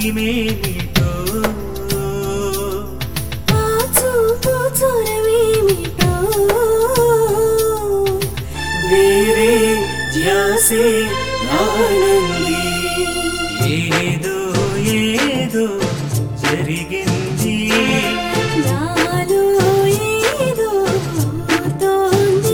మహిమేమిటో ఆ చూపు చొరవేమిటో వేరే ధ్యాసే ఆనంది ఏదో ఏదో జరిగింది నాలో ఏదో తోంది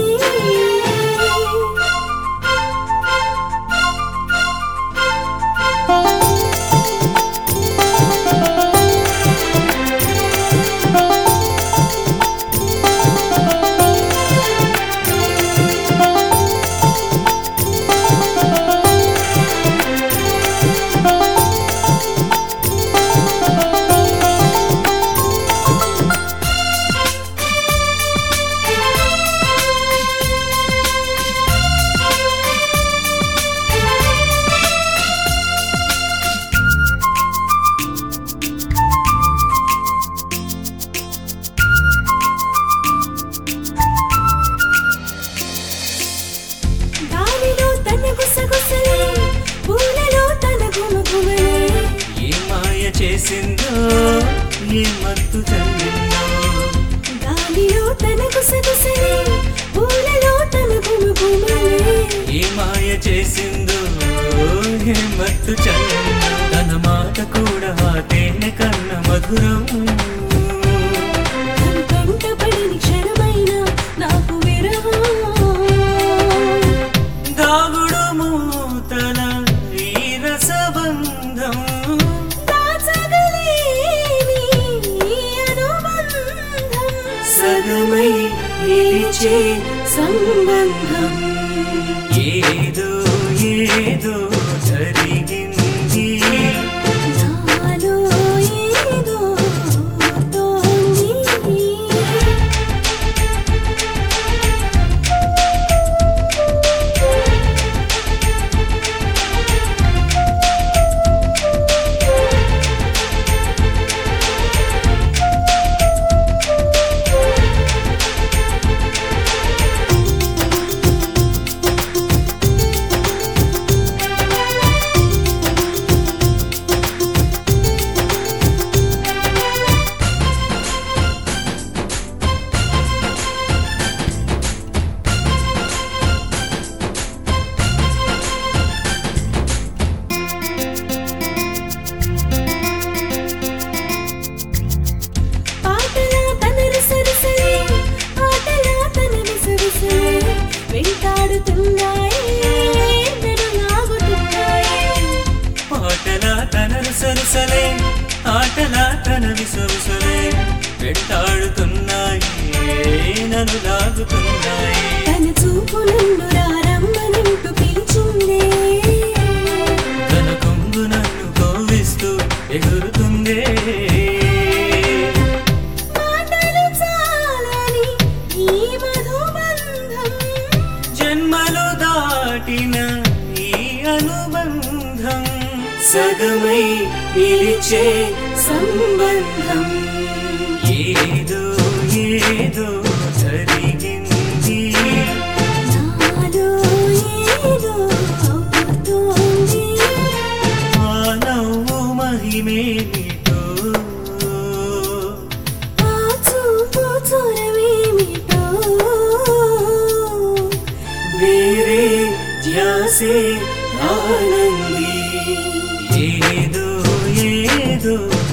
గాలిలో తన గుసగుసలే పూలలో తన గుమగుమలే ఏ మాయ చేసిందో ఏ మత్తు చల్లిందో గాలిలో తన గుసగుసలే పూలలో తన గుమగుమలే ఏ మాయ చేసిందో ఏ మత్తు చల్లిందో తన మాట కూడా ఆ తేనె కన్న మధురం తన కంట పడని క్షణమైన నాకు విరహం దాగుడు మూతల ఈ రసబంధం దాచగలేని ఈ అనుబంధం సగమై నిలిచే సంబంధం ఏదో ఏదో జరిగింది నాలో ఏదో తోంది పాటలా తన రుసరుసలే ఆటలా తన విసరుసలే వెంటాడుతున్నాయే నన్ను లాగుతున్నాయే పాటలా తన రుసరుసలే ఆటలా తన విసరుసలే వెంటాడుతున్నాయి నన్ను లాగుతున్నాయి తన చూపు నన్ను రారమ్మనంటూ పిలిచిందే తన కొంగు నన్ను కోవిస్తూ ఎగురుతుందే మాటలు చాలని ఈ మధుబంధం జన్మలు దాటిన ఈ అనుబంధం సగమై నిలిచే సంబంధం ఏదో ఏదో జరిగింది నాలో ఏదో అవుతోంది ఆ నవ్వు మహిమేమిటో ఆ చూపు చొరవేమిటో వేరే ధ్యాసే ఆనంది ఏదో ఏదో